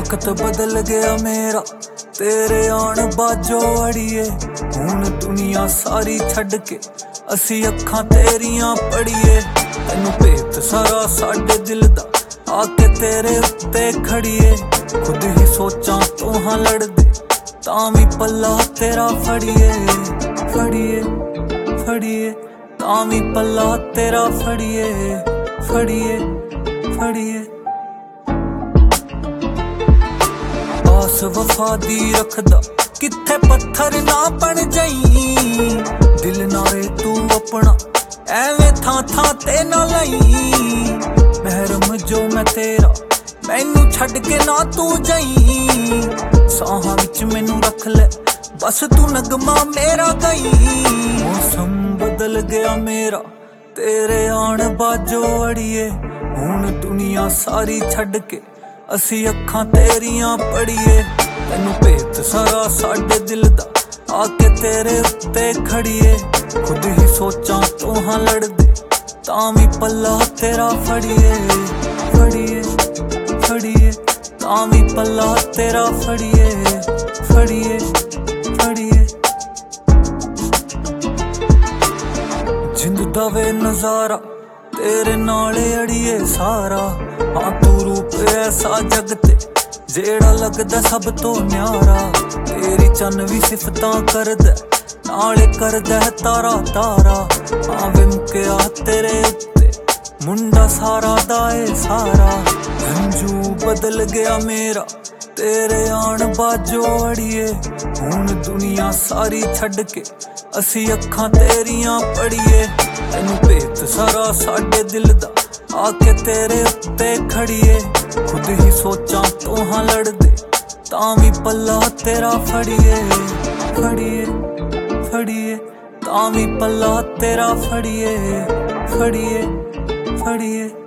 वक्त बदल गया मेरा तेरे आण बाजो अड़िए। हुण दुनिया सारी छड्ड के असी अखां तेरियां पड़िए। तैनू भेत सारा साडे दिल दा आके तेरे उत्ते खड़िए। खुद ही सोचां तो हाँ लड़दे तां वी पल्ला तेरा फड़िए। फड़िए फड़िए तां वी पल्ला तेरा फड़िए। फड़िए फड़िए आस वफा दी रखदा किथे पत्थर ना बन जाई। दिल नारे तू अपना एवें थां थां ते ना लई। महरम जो मैं तेरा मैनू छड्ड के ना तू जाई। साहां विच मैनू रख ले बस तू नगमा मेरा गई। मौसम बदल गया मेरा तेरे आण बाजो अड़िए। हुण दुनिया सारी छड्ड के असी अखां तेरियां पड़िए। तैनू भेत सारा साडे दिल दा आके तेरे उत्ते खड़िए। खुद ही सोचां तो हाँ लड़दे तां वी पल्ला तेरा फड़िए। फड़िए फड़िए तां वी पल्ला तेरा फड़िए। फड़िए फड़िए जिंद दा वे नजारा तेरे नाले अड़िए सारा। हाँ तू रूप ऐसा जग ते जेड़ा लगदा सब तो न्यारा। तेरी चन भी सिफतां करदा नाले करदा है तारा तारा। हाँ वे मुकिया तेरे उत्ते मुंडा सारा दाए सारा। हंजू बदल गया मेरा तेरे आण बाजो अड़िए। हुण दुनिया सारी छड्ड के असी अखां तेरियां पड़िए। तैनू भेत सारा साडे दिल दा आके तेरे उत्ते खड़िए। खुद ही सोचां तो हाँ लड़दे तां वी पल्ला तेरा फड़िए। फड़िए फड़िए तां वी पल्ला तेरा फड़िए। फड़िए फड़िए